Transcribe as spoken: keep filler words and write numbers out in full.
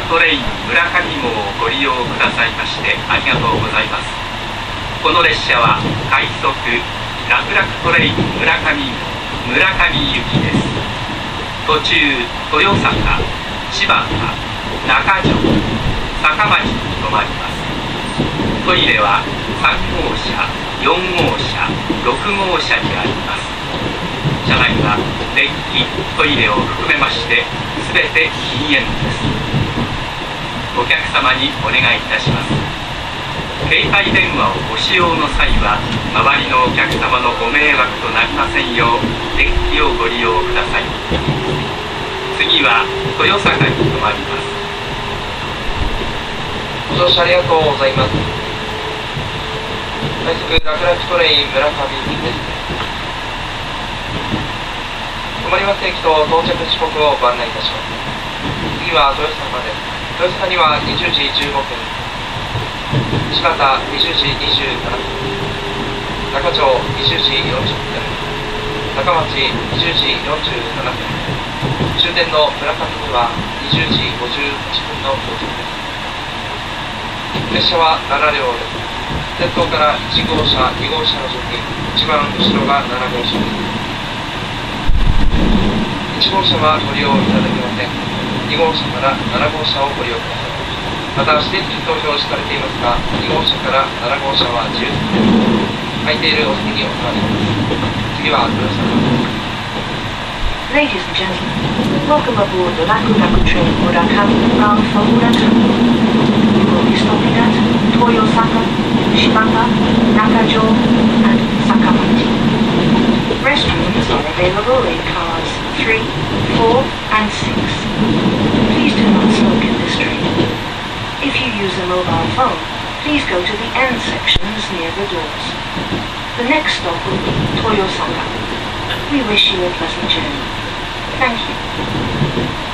トレイン村上号をご利用くださいましてありがとうございます。この列車は快速楽々トレイン村上号村上行きです。途中豊坂、千葉中条、坂町に停まります。トイレはさん号車、よん号車、ろく号車にあります。車内は電気、トイレを含めまして全て禁煙です。お客様にお願いいたします。携帯電話をご使用の際は周りのお客様のご迷惑となりませんよう電気をご利用ください。次は豊坂に停まります。 ご乗車ありがとうございます。快速楽々トレイン村上行きです。止まります駅と到着時刻をご案内いたします。次は豊坂です。豊坂にはにじゅうじじゅうごふん、柴田にじゅうじにじゅうななふん、中条にじゅうじよんじゅっぷん、中町にじゅうじよんじゅうななふん、終点の村上にはにじゅうじごじゅうはっぷんの到着です。列車はななりょうです。先頭からいち号車、に号車の順に一番後ろがなな号車です。いち号車はご利用いただけません。に号車からなな号車をご利用ください。また指定席と表示されていますが、に号車からなな号車は自由席です。空いているお席にお座りください。次は豊坂です。 Ladies and gentlemen, welcome aboard the Laku Laku train Murakami bound for Murakami. We will be stopping at Toyosaka, Shibata, Nakajo, and Sakamachi. Restrooms are available in cars three, four, and six. Please do not smoke in this train. If you use a mobile phone, please go to the end sections near the doors. The next stop will be Toyosaka. We wish you a pleasant journey. Thank you.